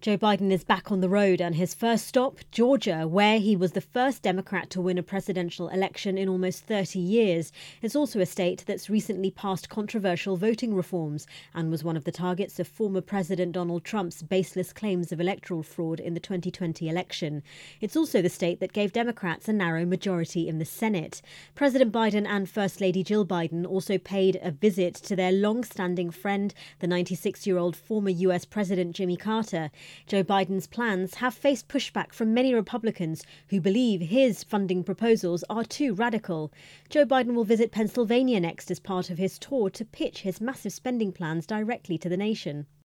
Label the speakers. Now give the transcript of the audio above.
Speaker 1: Joe Biden is back on the road, and his first stop, Georgia, where he was the first Democrat to win a presidential election in almost 30 years. It's also a state that's recently passed controversial voting reforms and was one of the targets of former President Donald Trump's baseless claims of electoral fraud in the 2020 election. It's also the state that gave Democrats a narrow majority in the Senate. President Biden and First Lady Jill Biden also paid a visit to their long-standing friend, the 96-year-old former US President Jimmy Carter. Joe Biden's plans have faced pushback from many Republicans who believe his funding proposals are too radical. Joe Biden will visit Pennsylvania next as part of his tour to pitch his massive spending plans directly to the nation.